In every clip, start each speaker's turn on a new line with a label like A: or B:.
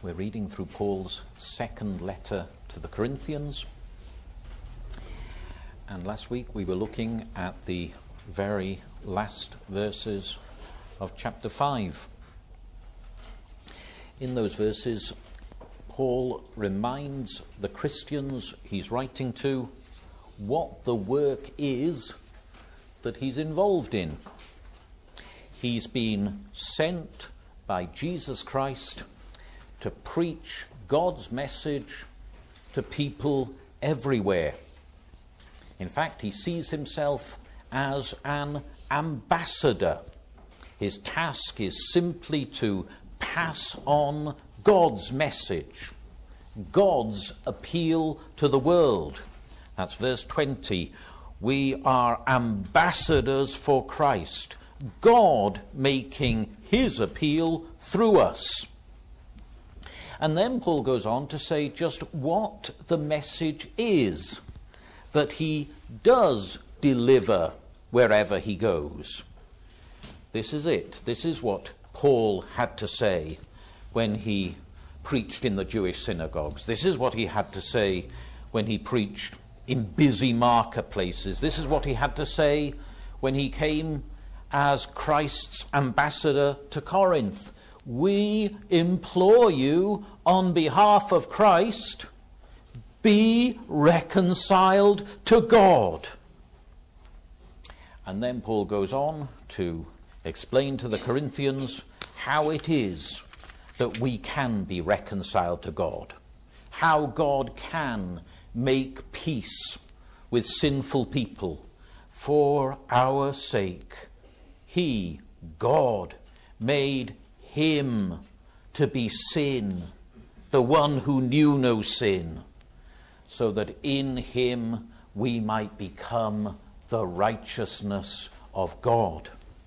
A: We're reading through Paul's second letter to the Corinthians. And last week we were looking at the very last verses of chapter 5. In those verses, Paul reminds the Christians he's writing to what the work is that he's involved in. He's been sent by Jesus Christ to preach God's message to people everywhere. In fact, he sees himself as an ambassador. His task is simply to pass on God's message, God's appeal to the world. That's verse 20. We are ambassadors for Christ, God making his appeal through us. And then Paul goes on to say just what the message is that he does deliver wherever he goes. This is it. This is what Paul had to say when he preached in the Jewish synagogues. This is what he had to say when he preached in busy marketplaces. This is what he had to say when he came as Christ's ambassador to Corinth. We implore you on behalf of Christ, be reconciled to God. And then Paul goes on to explain to the Corinthians how it is that we can be reconciled to God, how God can make peace with sinful people for our sake. He, God, made him to be sin, the one who knew no sin, so that in him we might become the righteousness of God.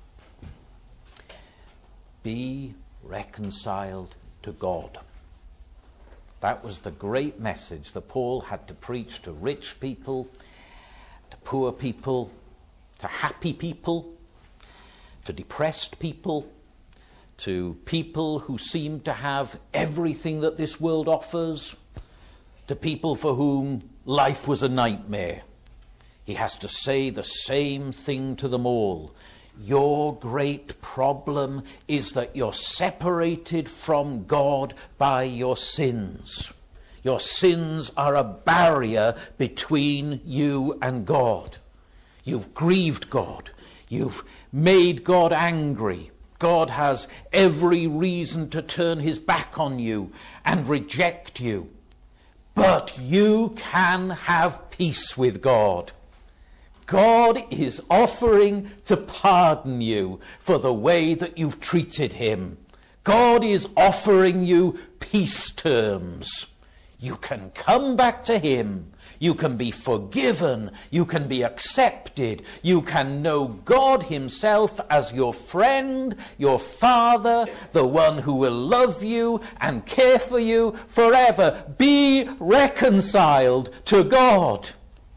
A: Be reconciled to God. That was the great message that Paul had to preach to rich people, to poor people, to happy people, to depressed people, to people who seem to have everything that this world offers, to people for whom life was a nightmare. He has to say the same thing to them all. Your great problem is that you're separated from God by your sins. Your sins are a barrier between you and God. You've grieved God. You've made God angry. God has every reason to turn his back on you and reject you. But you can have peace with God. God is offering to pardon you for the way that you've treated him. God is offering you peace terms. You can come back to him. You can be forgiven. You can be accepted. You can know God himself as your friend, your father, the one who will love you and care for you forever. Be reconciled to God.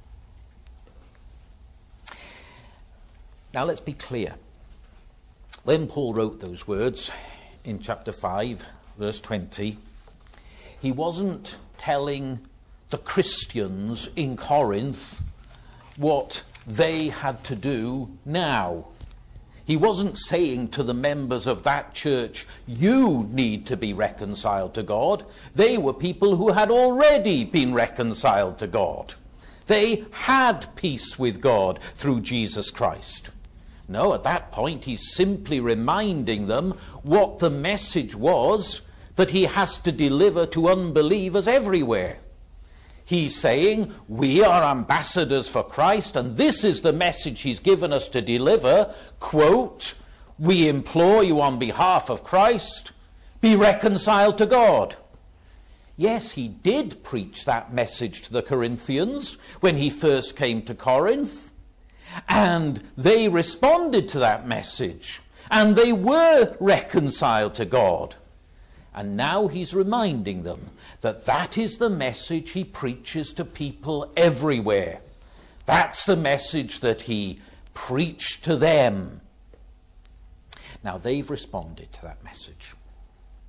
A: Now let's be clear. When Paul wrote those words in chapter 5, verse 20, he wasn't telling the Christians in Corinth what they had to do now. He wasn't saying to the members of that church, you need to be reconciled to God. They were people who had already been reconciled to God. They had peace with God through Jesus Christ. No, at that point he's simply reminding them what the message was that he has to deliver to unbelievers everywhere. He's saying, we are ambassadors for Christ, and this is the message he's given us to deliver. Quote, we implore you on behalf of Christ, be reconciled to God. Yes, he did preach that message to the Corinthians when he first came to Corinth, and they responded to that message, and they were reconciled to God. And now he's reminding them that that is the message he preaches to people everywhere. That's the message that he preached to them. Now they've responded to that message.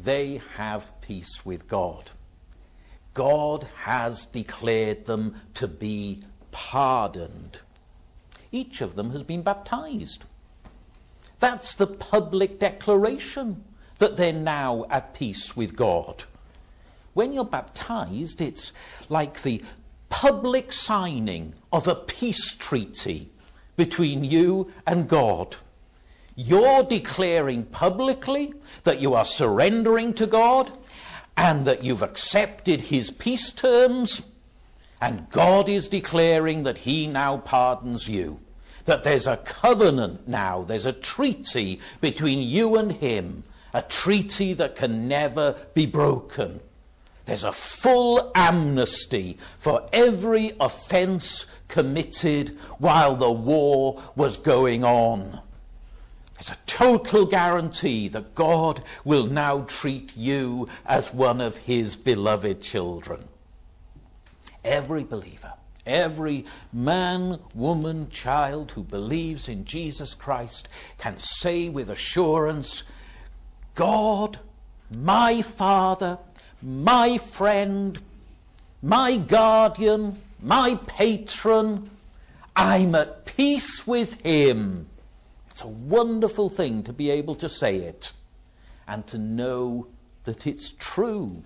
A: they have peace with God. God has declared them to be pardoned. Each of them has been baptized. That's the public declaration that they're now at peace with God. When you're baptized, it's like the public signing of a peace treaty between you and God. You're declaring publicly that you are surrendering to God and that you've accepted his peace terms, and God is declaring that he now pardons you. That there's a covenant now, there's a treaty between you and him, a treaty that can never be broken. There's a full amnesty for every offence committed while the war was going on. There's a total guarantee that God will now treat you as one of his beloved children. Every believer, every man, woman, child who believes in Jesus Christ can say with assurance, God, my Father, my friend, my guardian, my patron, I'm at peace with him. It's a wonderful thing to be able to say it and to know that it's true.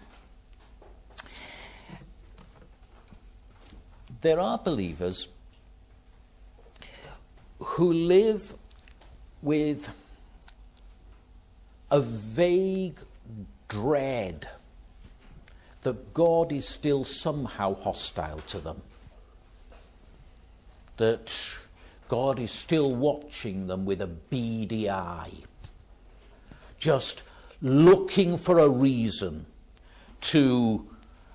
A: There are believers who live with a vague dread that God is still somehow hostile to them, that God is still watching them with a beady eye, just looking for a reason to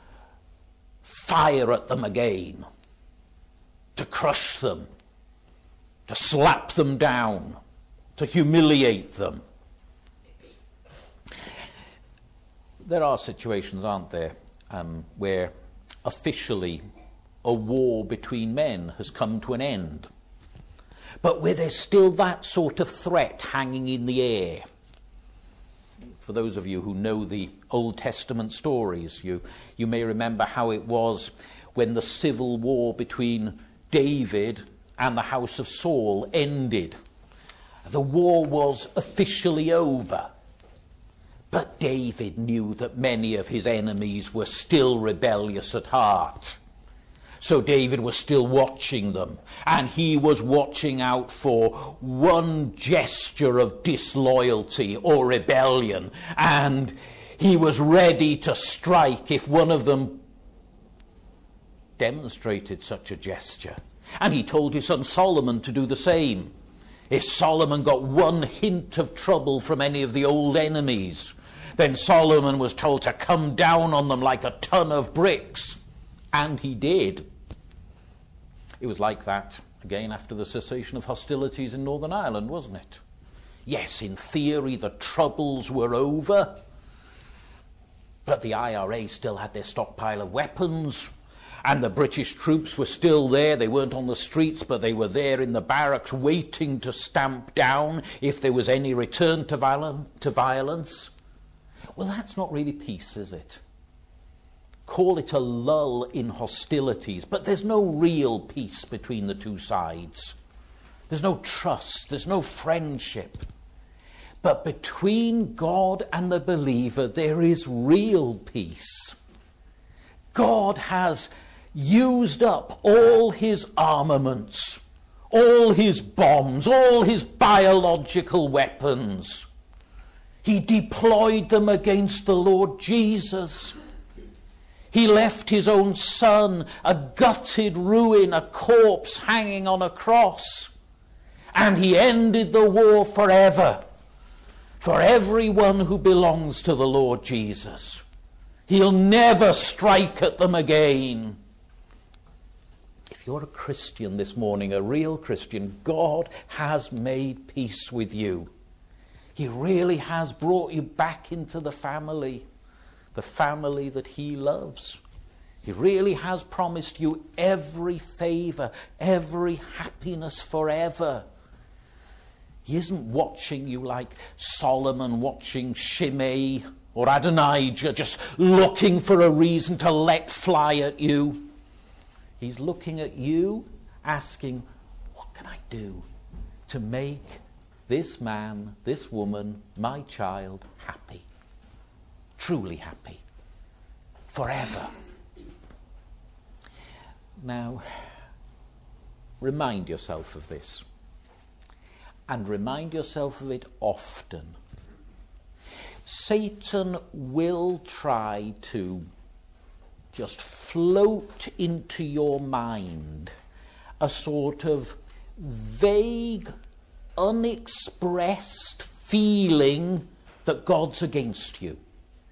A: fire at them again, to crush them, to slap them down, to humiliate them. There are situations, aren't there, where officially a war between men has come to an end, but where there's still that sort of threat hanging in the air. For those of you who know the Old Testament stories, you may remember how it was when the civil war between David and the house of Saul ended. The war was officially over. But David knew that many of his enemies were still rebellious at heart. So David was still watching them, and he was watching out for one gesture of disloyalty or rebellion, and he was ready to strike if one of them demonstrated such a gesture. And he told his son Solomon to do the same. If Solomon got one hint of trouble from any of the old enemies, then Solomon was told to come down on them like a ton of bricks. And he did. It was like that again after the cessation of hostilities in Northern Ireland, wasn't it? Yes, in theory the troubles were over, but the IRA still had their stockpile of weapons, and the British troops were still there. They weren't on the streets, but they were there in the barracks waiting to stamp down if there was any return to violence. Well, that's not really peace, is it? Call it a lull in hostilities, but there's no real peace between the two sides. There's no trust, there's no friendship. But between God and the believer, there is real peace. God has used up all his armaments, all his bombs, all his biological weapons. He deployed them against the Lord Jesus. He left his own son, a gutted ruin, a corpse hanging on a cross. And he ended the war forever for everyone who belongs to the Lord Jesus. He'll never strike at them again. If you're a Christian this morning, a real Christian, God has made peace with you. He really has brought you back into the family that he loves. He really has promised you every favour, every happiness forever. He isn't watching you like Solomon watching Shimei or Adonijah just looking for a reason to let fly at you. He's looking at you, asking, what can I do to make this man, this woman, my child, happy? Truly happy. Forever. Now, remind yourself of this. And remind yourself of it often. Satan will try to just float into your mind a sort of vague, unexpressed feeling that God's against you.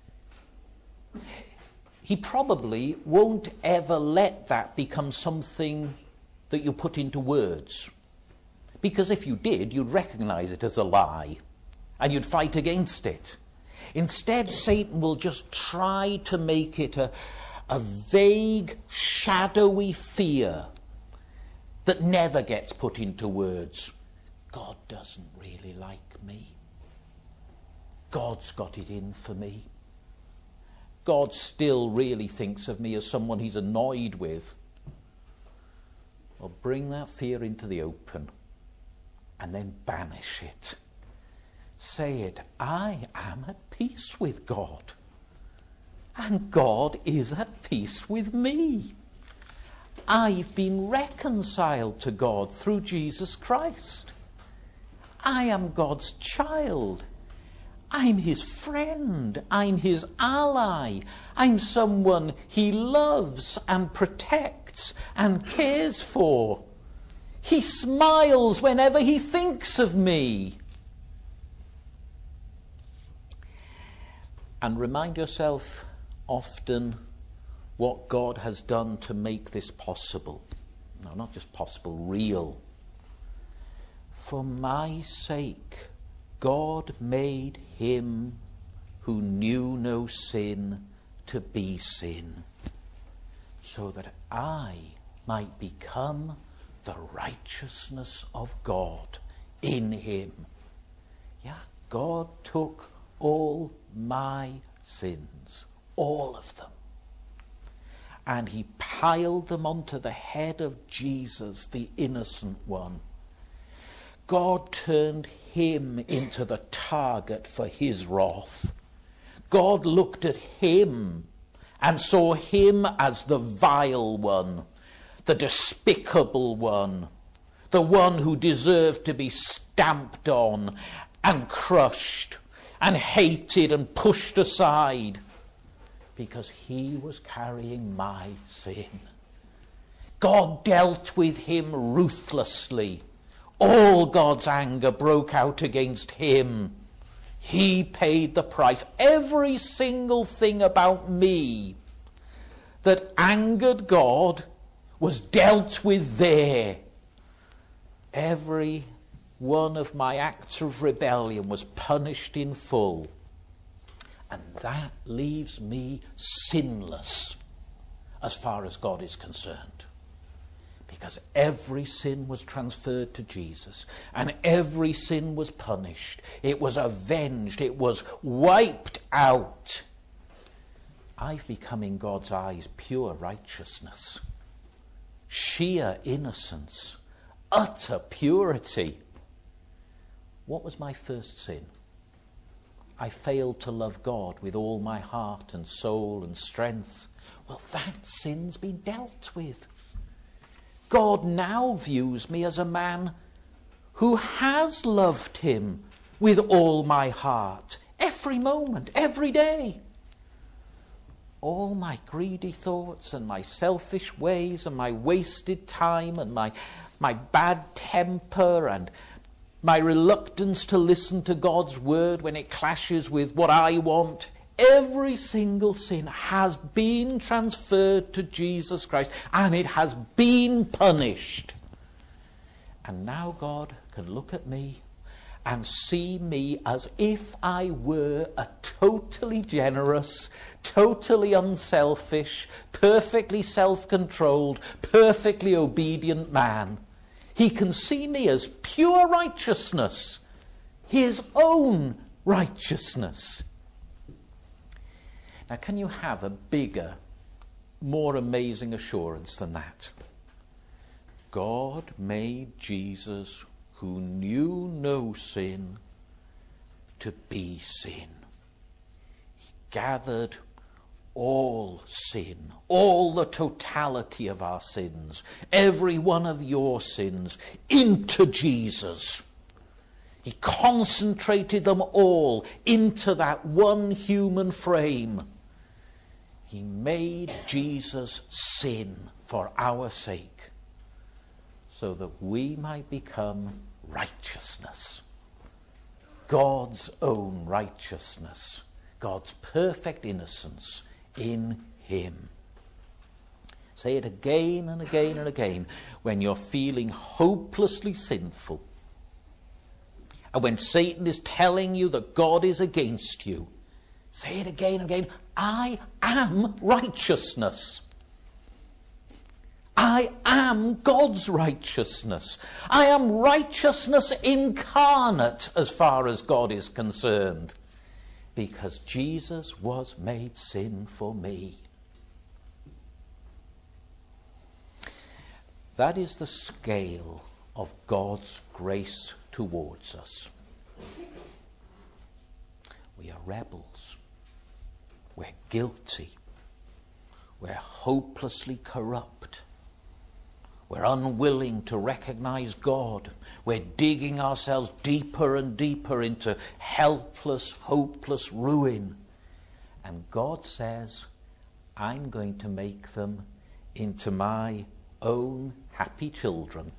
A: He probably won't ever let that become something that you put into words. Because if you did, you'd recognize it as a lie and you'd fight against it. Instead, Satan will just try to make it a vague, shadowy fear that never gets put into words. God doesn't really like me. God's got it in for me. God still really thinks of me as someone he's annoyed with. Well, bring that fear into the open and then banish it. Say it, I am at peace with God. And God is at peace with me. I've been reconciled to God through Jesus Christ. I am God's child. I'm his friend. I'm his ally. I'm someone he loves and protects and cares for. He smiles whenever he thinks of me. And remind yourself often what God has done to make this possible. No, not just possible, real. For my sake, God made him who knew no sin to be sin, so that I might become the righteousness of God in him. Yeah, God took all my sins, all of them, and he piled them onto the head of Jesus, the innocent one. God turned him into the target for his wrath. God looked at him and saw him as the vile one, the despicable one, the one who deserved to be stamped on and crushed and hated and pushed aside, because he was carrying my sin. God dealt with him ruthlessly. All God's anger broke out against him. He paid the price. Every single thing about me that angered God was dealt with there. Every one of my acts of rebellion was punished in full. And that leaves me sinless as far as God is concerned. Because every sin was transferred to Jesus, and every sin was punished. It was avenged. It was wiped out. I've become in God's eyes pure righteousness, sheer innocence, utter purity. What was my first sin? I failed to love God with all my heart and soul and strength. Well, that sin's been dealt with. God now views me as a man who has loved him with all my heart, every moment, every day. All my greedy thoughts and my selfish ways and my wasted time and my bad temper and my reluctance to listen to God's word when it clashes with what I want, every single sin has been transferred to Jesus Christ, and it has been punished. And now God can look at me and see me as if I were a totally generous, totally unselfish, perfectly self-controlled, perfectly obedient man. He can see me as pure righteousness, his own righteousness. Now, can you have a bigger, more amazing assurance than that? God made Jesus, who knew no sin, to be sin. He gathered all sin, all the totality of our sins, every one of your sins, into Jesus. He concentrated them all into that one human frame. He made Jesus sin for our sake, so that we might become righteousness. God's own righteousness, God's perfect innocence in him. Say it again and again and again when you're feeling hopelessly sinful, and when Satan is telling you that God is against you. Say it again and again. I am righteousness. I am God's righteousness. I am righteousness incarnate as far as God is concerned, because Jesus was made sin for me. That is the scale of God's grace towards us. We are rebels. We're guilty. We're hopelessly corrupt. We're unwilling to recognize God. We're digging ourselves deeper and deeper into helpless, hopeless ruin. And God says, I'm going to make them into my own happy children.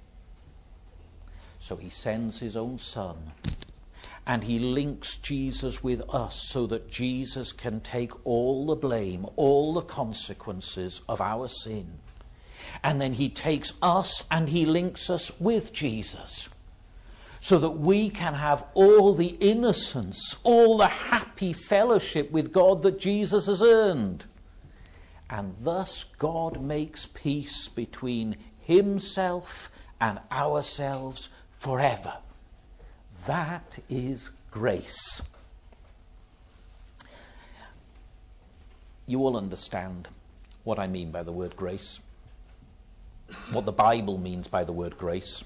A: So he sends his own Son, and he links Jesus with us so that Jesus can take all the blame, all the consequences of our sin. And then he takes us and he links us with Jesus, so that we can have all the innocence, all the happy fellowship with God that Jesus has earned. And thus God makes peace between himself and ourselves forever. That is grace. You all understand what I mean by the word grace, what the Bible means by the word grace.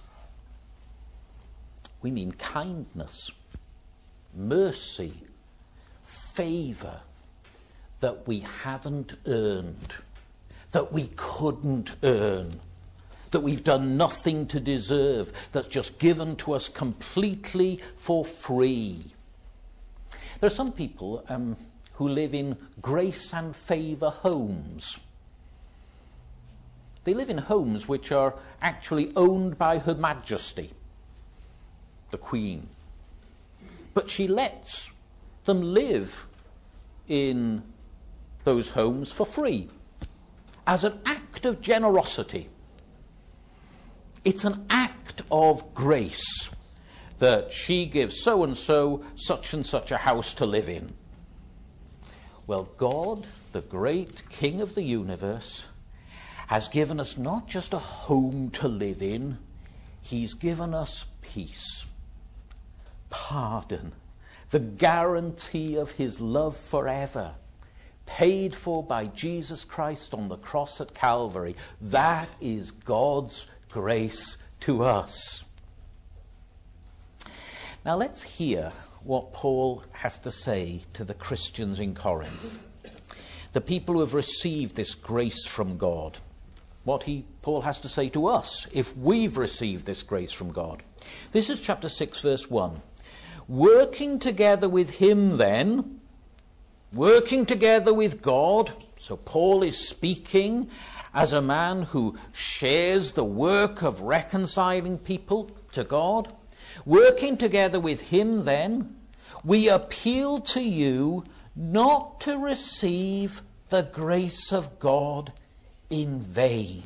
A: We mean kindness, mercy, favour that we haven't earned, that we couldn't earn, that we've done nothing to deserve, that's just given to us completely for free. There are some people who live in grace and favour homes. They live in homes which are actually owned by Her Majesty, the Queen. But she lets them live in those homes for free, as an act of generosity. It's an act of grace that she gives so-and-so such and such a house to live in. Well, God, the great King of the universe, has given us not just a home to live in, he's given us peace, pardon, the guarantee of his love forever, paid for by Jesus Christ on the cross at Calvary. That is God's grace to us. Now let's hear what Paul has to say to the Christians in Corinth, the people who have received this grace from God. What Paul has to say to us if we've received this grace from God. This is chapter 6, verse 1. Working together with him then, working together with God. So Paul is speaking as a man who shares the work of reconciling people to God. Working together with him then, we appeal to you not to receive the grace of God in vain.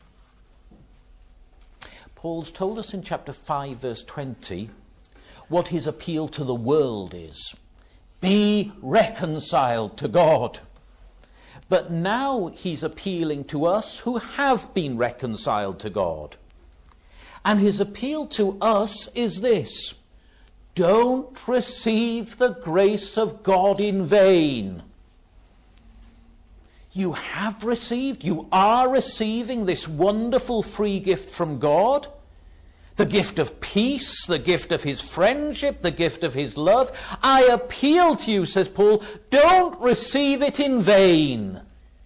A: Paul's told us in chapter 5, verse 20, what his appeal to the world is. Be reconciled to God. But now he's appealing to us who have been reconciled to God. And his appeal to us is this: don't receive the grace of God in vain. You have received, you are receiving this wonderful free gift from God. The gift of peace, the gift of his friendship, the gift of his love. I appeal to you, says Paul, don't receive it in vain.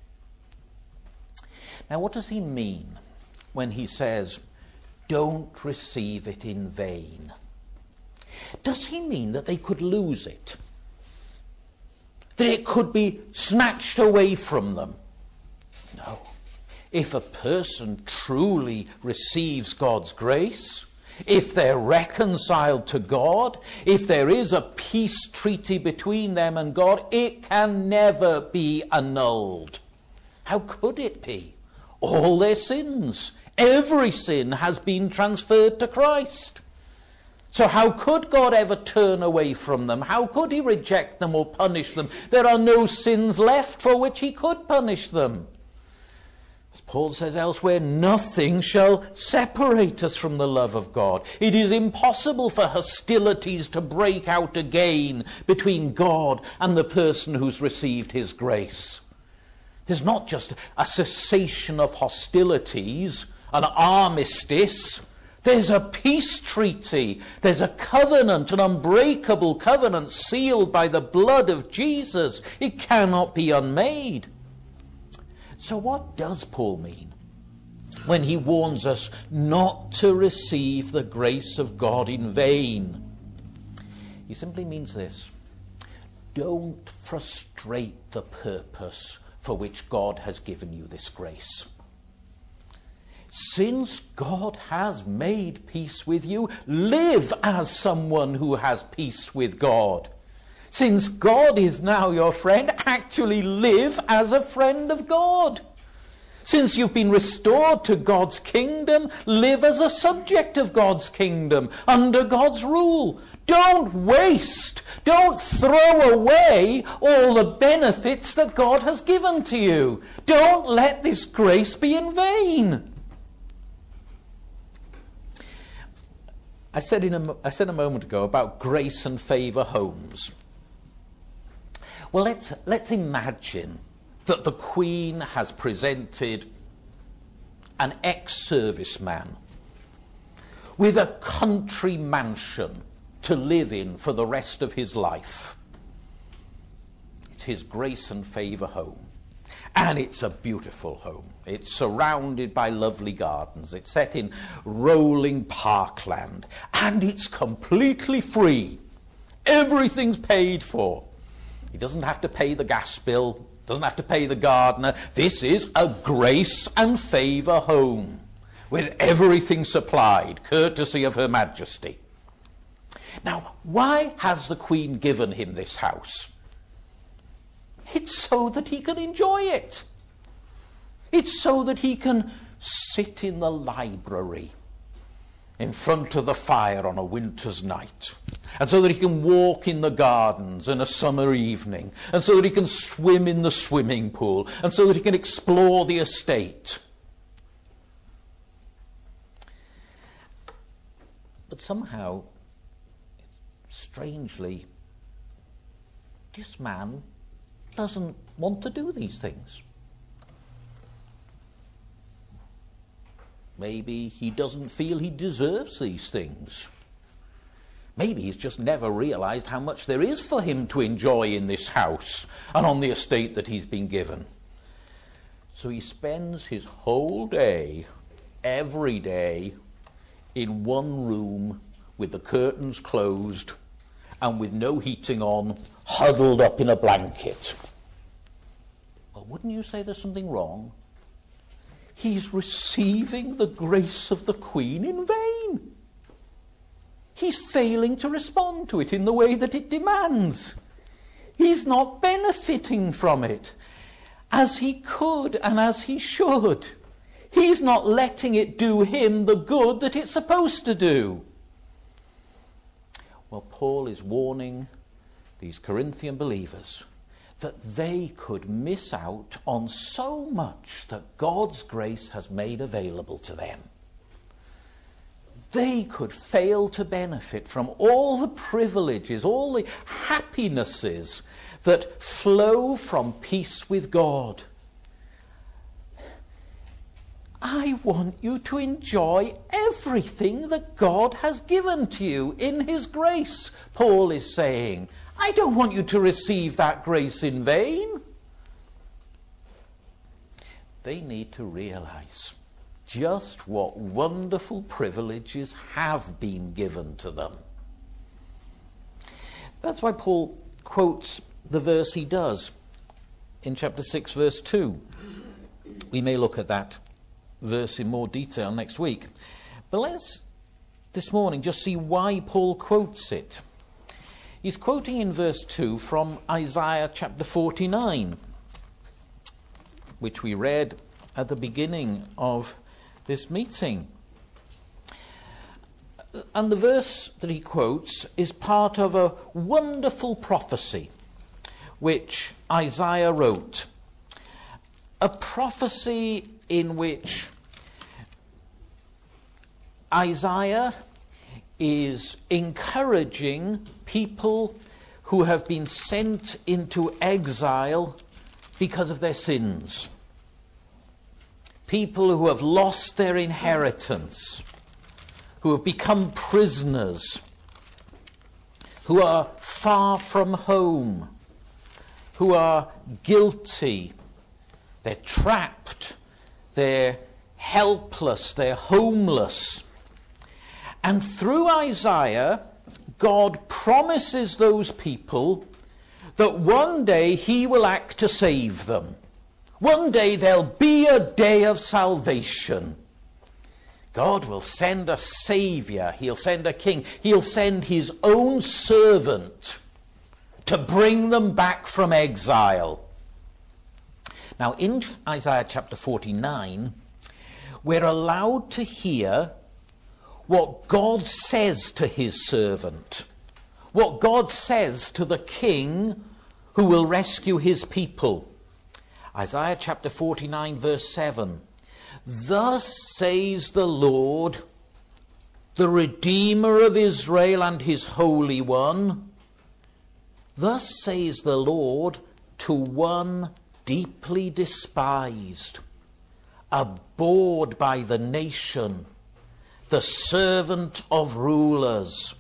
A: Now, what does he mean when he says, don't receive it in vain? Does he mean that they could lose it? That it could be snatched away from them? No. If a person truly receives God's grace, if they're reconciled to God, if there is a peace treaty between them and God, it can never be annulled. How could it be? All their sins, every sin has been transferred to Christ. So how could God ever turn away from them? How could he reject them or punish them? There are no sins left for which he could punish them. As Paul says elsewhere, nothing shall separate us from the love of God. It is impossible for hostilities to break out again between God and the person who's received his grace. There's not just a cessation of hostilities, an armistice. There's a peace treaty. There's a covenant, an unbreakable covenant sealed by the blood of Jesus. It cannot be unmade. So what does Paul mean when he warns us not to receive the grace of God in vain? He simply means this: don't frustrate the purpose for which God has given you this grace. Since God has made peace with you, live as someone who has peace with God. Since God is now your friend, actually live as a friend of God. Since you've been restored to God's kingdom, live as a subject of God's kingdom, under God's rule. Don't waste, don't throw away all the benefits that God has given to you. Don't let this grace be in vain. I said a moment ago about grace and favour homes. Well, let's imagine that the Queen has presented an ex-serviceman with a country mansion to live in for the rest of his life. It's his grace and favour home. And it's a beautiful home. It's surrounded by lovely gardens. It's set in rolling parkland. And it's completely free. Everything's paid for. He doesn't have to pay the gas bill, doesn't have to pay the gardener. This is a grace and favour home with everything supplied, courtesy of Her Majesty. Now, why has the Queen given him this house? It's so that he can enjoy it. It's so that he can sit in the library in front of the fire on a winter's night, and so that he can walk in the gardens in a summer evening, and so that he can swim in the swimming pool, and so that he can explore the estate. But somehow, strangely, this man doesn't want to do these things. Maybe he doesn't feel he deserves these things. Maybe he's just never realized how much there is for him to enjoy in this house and on the estate that he's been given. So he spends his whole day, every day, in one room with the curtains closed and with no heating on, huddled up in a blanket. Well, wouldn't you say there's something wrong? He's receiving the grace of the Queen in vain. He's failing to respond to it in the way that it demands. He's not benefiting from it as he could and as he should. He's not letting it do him the good that it's supposed to do. Well, Paul is warning these Corinthian believers that they could miss out on so much that God's grace has made available to them. They could fail to benefit from all the privileges, all the happinesses that flow from peace with God. I want you to enjoy everything that God has given to you in his grace, Paul is saying. I don't want you to receive that grace in vain. They need to realize just what wonderful privileges have been given to them. That's why Paul quotes the verse he does in chapter 6, verse 2. We may look at that verse in more detail next week. But let's, this morning, just see why Paul quotes it. He's quoting in verse 2 from Isaiah chapter 49, which we read at the beginning of this meeting. And the verse that he quotes is part of a wonderful prophecy which Isaiah wrote. A prophecy in which Isaiah is encouraging people who have been sent into exile because of their sins. People who have lost their inheritance, who have become prisoners, who are far from home, who are guilty, they're trapped, they're helpless, they're homeless. And through Isaiah, God promises those people that one day he will act to save them. One day there'll be a day of salvation. God will send a Savior. He'll send a King. He'll send his own servant to bring them back from exile. Now, in Isaiah chapter 49, we're allowed to hear what God says to his servant, what God says to the King who will rescue his people. Isaiah chapter 49, verse 7. Thus says the Lord, the Redeemer of Israel and his Holy One. Thus says the Lord to one deeply despised, abhorred by the nation, the servant of rulers.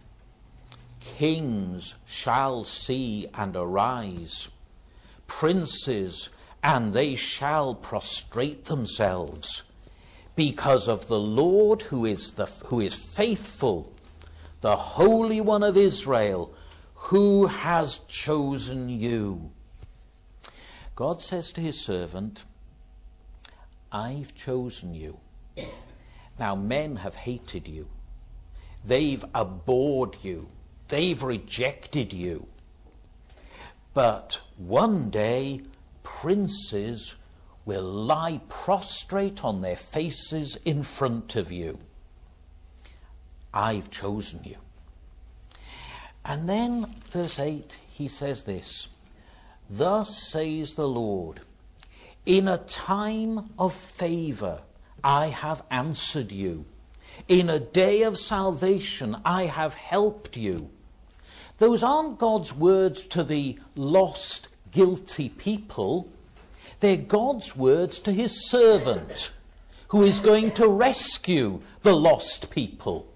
A: Kings shall see and arise, princes, and they shall prostrate themselves, because of the Lord who is faithful, the Holy One of Israel, who has chosen you. God says to his servant, I've chosen you. Now men have hated you. They've abhorred you. They've rejected you. But one day, princes will lie prostrate on their faces in front of you. I've chosen you. And then, verse 8, he says this, Thus says the Lord, in a time of favor I have answered you. In a day of salvation I have helped you. Those aren't God's words to the lost, guilty people. They're God's words to his servant, who is going to rescue the lost people.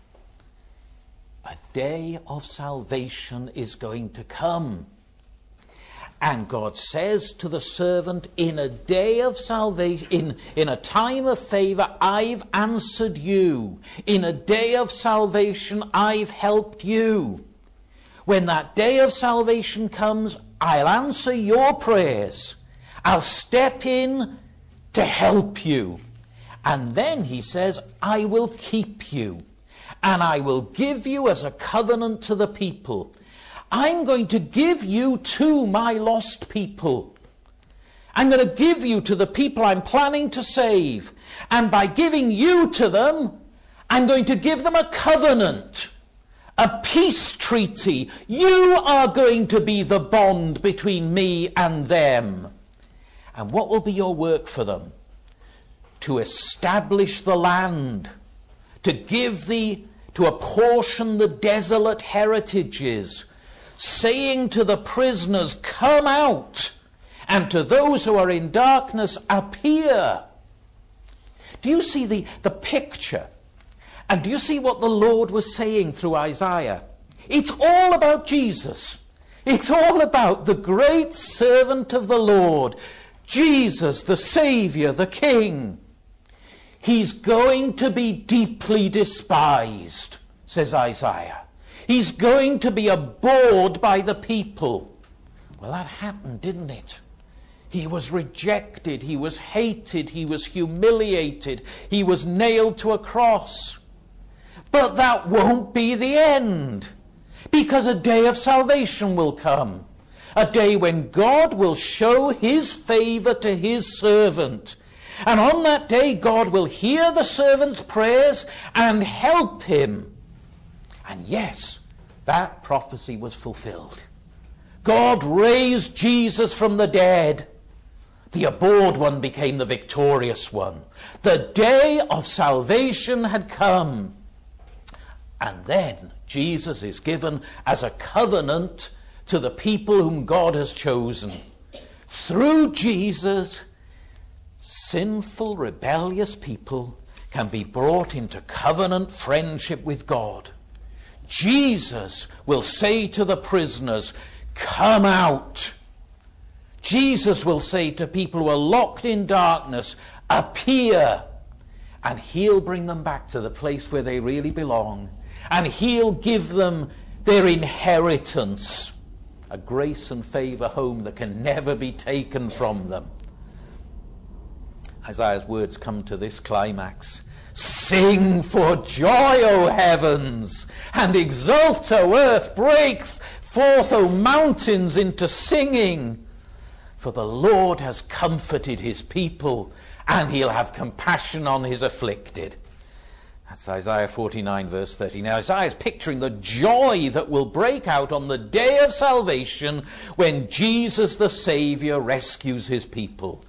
A: A day of salvation is going to come. And God says to the servant, in a day of salvation, in a time of favor, I've answered you. In a day of salvation, I've helped you. When that day of salvation comes, I'll answer your prayers. I'll step in to help you. And then he says, I will keep you. And I will give you as a covenant to the people. I'm going to give you to my lost people. I'm going to give you to the people I'm planning to save. And by giving you to them, I'm going to give them a covenant, a peace treaty. You are going to be the bond between me and them. And what will be your work for them? To establish the land, to apportion the desolate heritages, saying to the prisoners, come out, and to those who are in darkness, appear. Do you see the picture? And do you see what the Lord was saying through Isaiah? It's all about Jesus. It's all about the great servant of the Lord, Jesus, the Saviour, the King. He's going to be deeply despised, says Isaiah. He's going to be abhorred by the people. Well, that happened, didn't it? He was rejected, he was hated, he was humiliated, he was nailed to a cross. But that won't be the end, because a day of salvation will come. A day when God will show his favour to his servant. And on that day, God will hear the servant's prayers and help him. And yes, that prophecy was fulfilled. God raised Jesus from the dead. The abhorred one became the victorious one. The day of salvation had come. And then Jesus is given as a covenant to the people whom God has chosen. Through Jesus, sinful, rebellious people can be brought into covenant friendship with God. Jesus will say to the prisoners, "Come out." Jesus will say to people who are locked in darkness, "Appear." And he'll bring them back to the place where they really belong. And he'll give them their inheritance, a grace and favour home that can never be taken from them. Isaiah's words come to this climax. "Sing for joy, O heavens, and exult, O earth. Break forth, O mountains, into singing. For the Lord has comforted his people, and he'll have compassion on his afflicted." That's Isaiah 49, verse 30. Now, Isaiah's picturing the joy that will break out on the day of salvation when Jesus the Saviour rescues his people.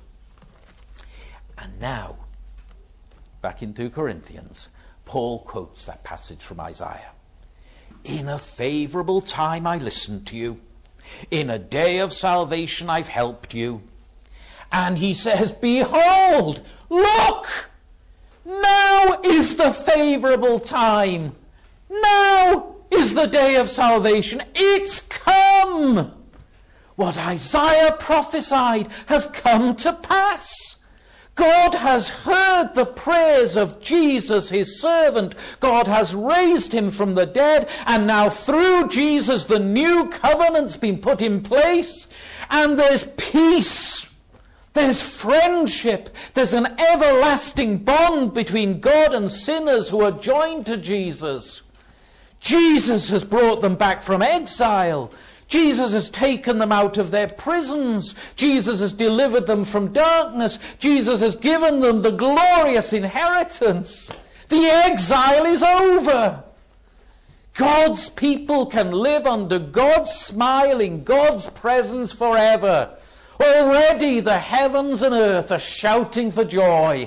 A: And now, back in 2 Corinthians, Paul quotes that passage from Isaiah. "In a favourable time I listened to you. In a day of salvation I've helped you." And he says, "Behold, look! Now is the favourable time. Now is the day of salvation. It's come. What Isaiah prophesied has come to pass. God has heard the prayers of Jesus, his servant. God has raised him from the dead. And now through Jesus, the new covenant's been put in place. And there's peace. There's friendship. There's an everlasting bond between God and sinners who are joined to Jesus. Jesus has brought them back from exile. Jesus has taken them out of their prisons. Jesus has delivered them from darkness. Jesus has given them the glorious inheritance. The exile is over. God's people can live under God's smile in God's presence forever. Already the heavens and earth are shouting for joy.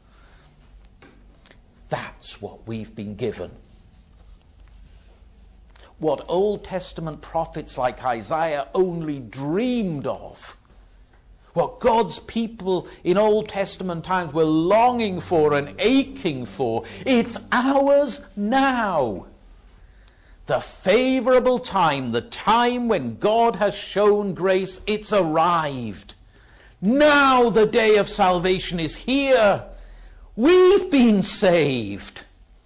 A: That's what we've been given. What Old Testament prophets like Isaiah only dreamed of. What God's people in Old Testament times were longing for and aching for. It's ours now. The favourable time, the time when God has shown grace, it's arrived. Now the day of salvation is here. We've been saved.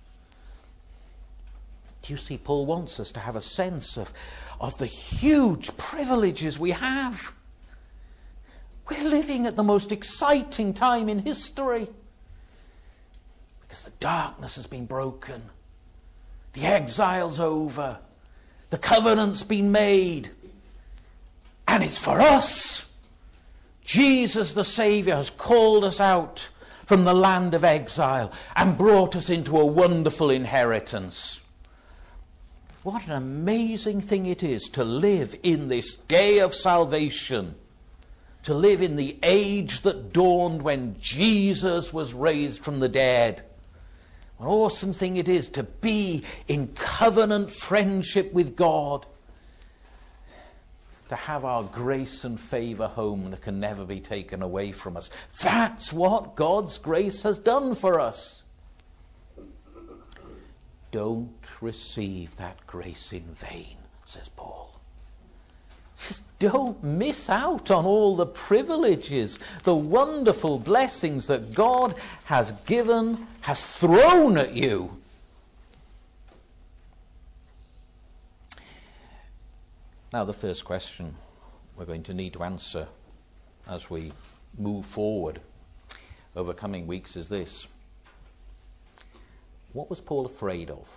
A: Do you see, Paul wants us to have a sense of the huge privileges we have. We're living at the most exciting time in history because the darkness has been broken. The exile's over. The covenant's been made. And it's for us. Jesus the Saviour has called us out from the land of exile and brought us into a wonderful inheritance. What an amazing thing it is to live in this day of salvation. To live in the age that dawned when Jesus was raised from the dead. What an awesome thing it is to be in covenant friendship with God. to have our grace and favour home that can never be taken away from us. That's what God's grace has done for us. Don't receive that grace in vain, says Paul. Just don't miss out on all the privileges, the wonderful blessings that God has given, has thrown at you. Now, the first question we're going to need to answer as we move forward over coming weeks is this. What was Paul afraid of?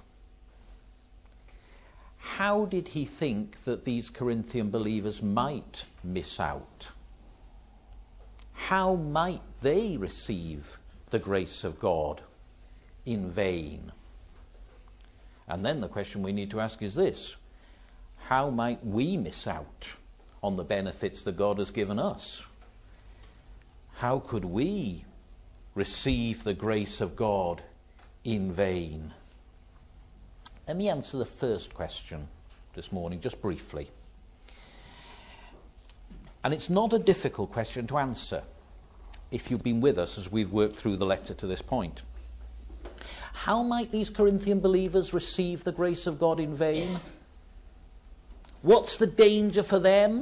A: How did he think that these Corinthian believers might miss out? How might they receive the grace of God in vain? And then the question we need to ask is this. How might we miss out on the benefits that God has given us? How could we receive the grace of God in vain? Let me answer the first question this morning, just briefly. And it's not a difficult question to answer if you've been with us as we've worked through the letter to this point. How might these Corinthian believers receive the grace of God in vain? What's the danger for them?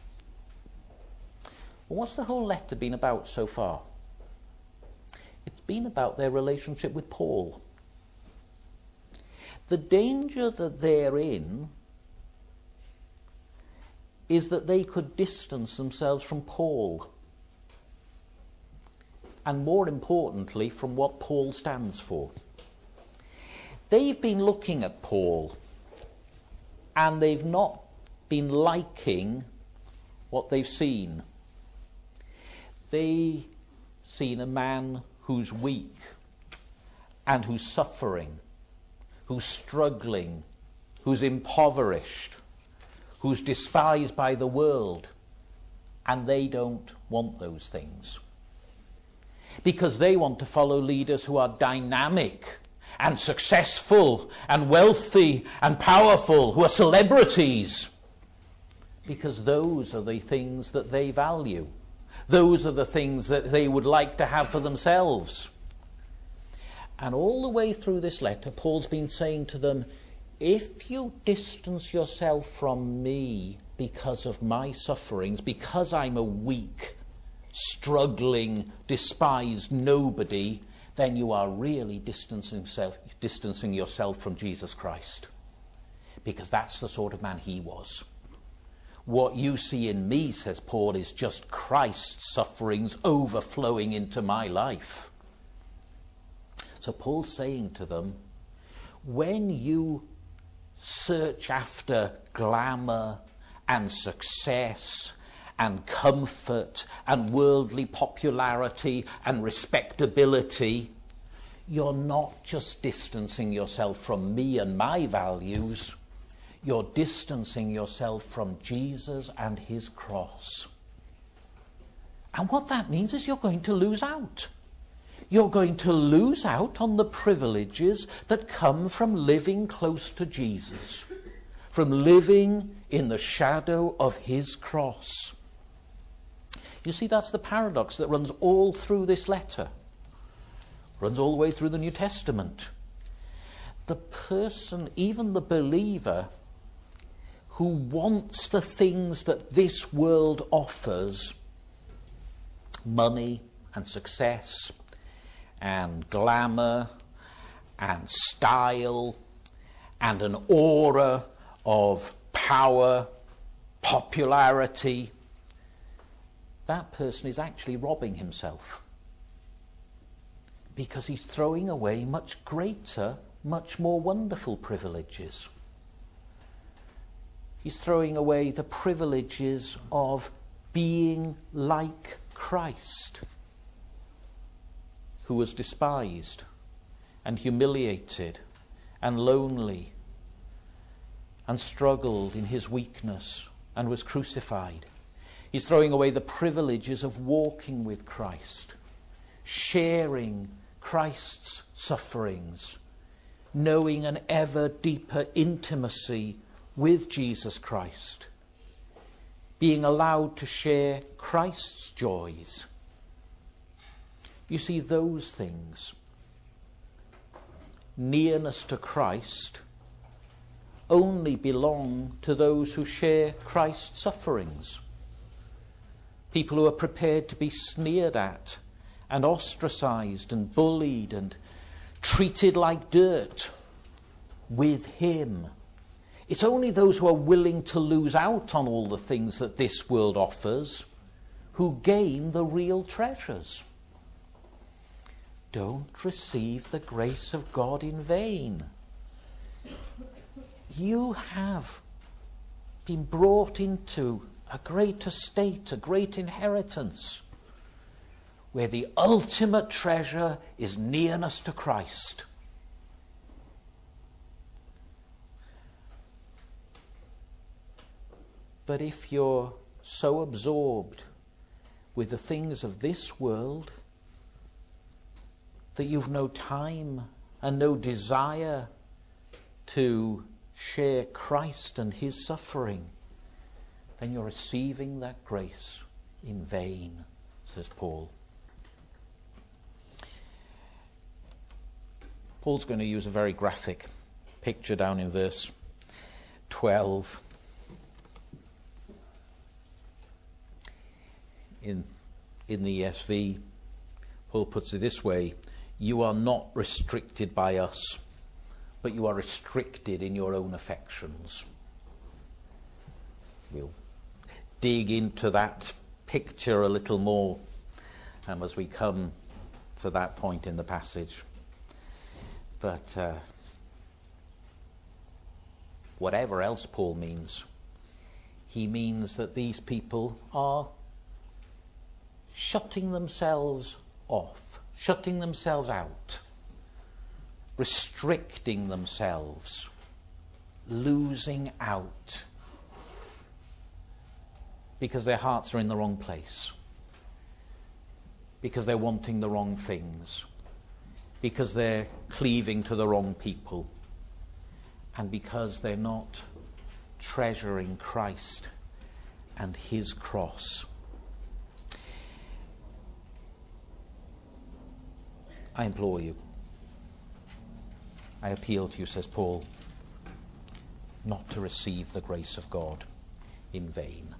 A: Well, what's the whole letter been about so far? It's been about their relationship with Paul. The danger that they're in is that they could distance themselves from Paul. And more importantly, from what Paul stands for. They've been looking at Paul and they've not been liking what they've seen. They've seen a man who's weak and who's suffering, who's struggling, who's impoverished, who's despised by the world, and they don't want those things. Because they want to follow leaders who are dynamic and successful and wealthy and powerful, who are celebrities. Because those are the things that they value. Those are the things that they would like to have for themselves. And all the way through this letter, Paul's been saying to them, if you distance yourself from me because of my sufferings, because I'm a weak, struggling, despised nobody, then you are really distancing yourself from Jesus Christ. Because that's the sort of man he was. What you see in me, says Paul, is just Christ's sufferings overflowing into my life. So Paul's saying to them, when you search after glamour and success and comfort and worldly popularity and respectability, you're not just distancing yourself from me and my values, you're distancing yourself from Jesus and his cross. And what that means is you're going to lose out. You're going to lose out on the privileges that come from living close to Jesus, from living in the shadow of his cross. You see, that's the paradox that runs all through this letter, runs all the way through the New Testament. The person, even the believer, who wants the things that this world offers, money and success and glamour and style and an aura of power, popularity, that person is actually robbing himself. Because he's throwing away much greater, much more wonderful privileges. He's throwing away the privileges of being like Christ, who was despised and humiliated and lonely and struggled in his weakness and was crucified. He's throwing away the privileges of walking with Christ, sharing Christ's sufferings, knowing an ever deeper intimacy with Jesus Christ. being allowed to share Christ's joys. You see, those things, nearness to Christ, only belong to those who share Christ's sufferings. People who are prepared to be sneered at and ostracized and bullied and treated like dirt with him. It's only those who are willing to lose out on all the things that this world offers who gain the real treasures. Don't receive the grace of God in vain. You have been brought into a great estate, a great inheritance, where the ultimate treasure is nearness to Christ. But if you're so absorbed with the things of this world that you've no time and no desire to share Christ and his suffering, then you're receiving that grace in vain, says Paul. Paul's going to use a very graphic picture down in verse 12. In the ESV, Paul puts it this way: you are not restricted by us, but you are restricted in your own affections. We'll dig into that picture a little more as we come to that point in the passage. But whatever else Paul means, he means that these people are shutting themselves off, shutting themselves out, restricting themselves, losing out, because their hearts are in the wrong place, because they're wanting the wrong things, because they're cleaving to the wrong people, and because they're not treasuring Christ and his cross. I implore you, I appeal to you, says Paul, not to receive the grace of God in vain.